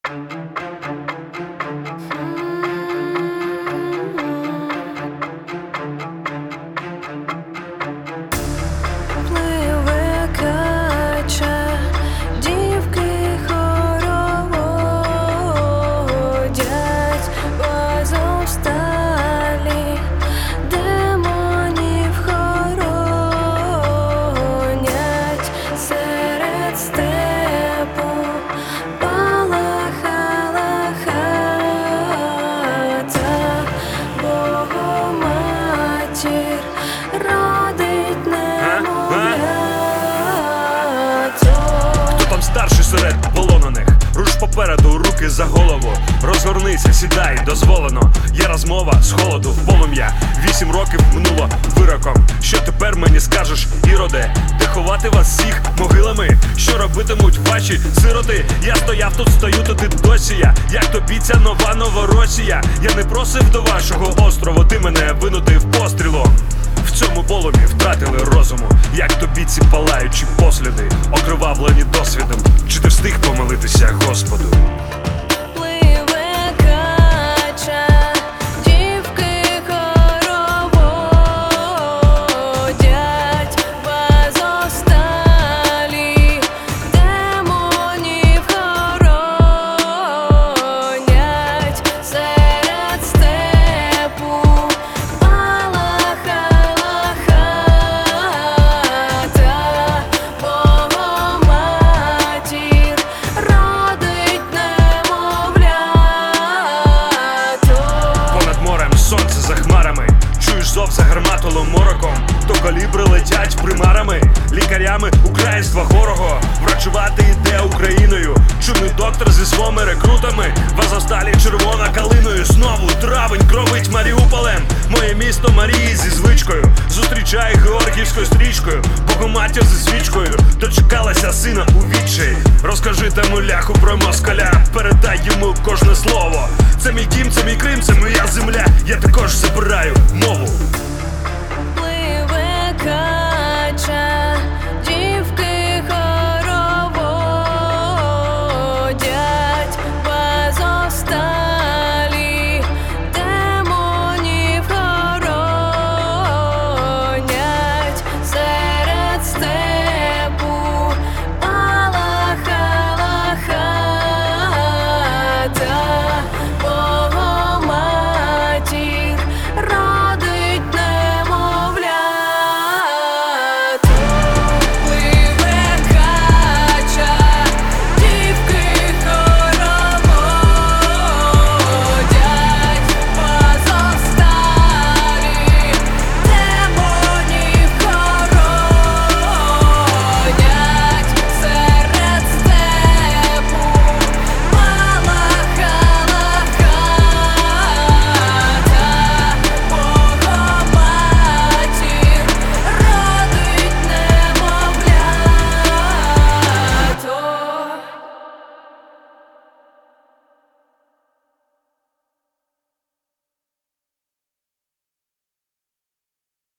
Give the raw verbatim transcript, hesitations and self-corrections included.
Старший серед полонених, руш попереду, руки за голову. Розгорнися, сідай, дозволено. Є розмова з холоду в полум'я. Вісім років минуло вироком. Що тепер мені скажеш, іроде? Де ховати вас всіх могилами? Що робитимуть ваші сироти? Я стояв тут, стою тут і досі я. Як тобі ця нова Новоросія? Я не просив до вашого острову, ти мене винудив пострілом. В цьому полум'ї втратили розуму. Як тобі ці палаючі посліди, окривавлені досвідом? Чи ти встиг помилитися Господу? Сонце за хмарами, чуєш зов за гарматолом мороком. То калібри летять примарами, лікарями українства хорого. Врачувати йде Україною, чудний доктор зі своїми рекрутами. В Азовсталі червона калиною. Знову травень кровить Маріуполем. Моє місто Марії зі звичкою зустрічає георгіївською стрічкою. Богоматір зі свічкою дочекалася сина у відчаї. Розкажи тому ляху про москаля, передай йому кожне слово. Це мій дім, це мій Крим, це моя земля. Я також забираю мову.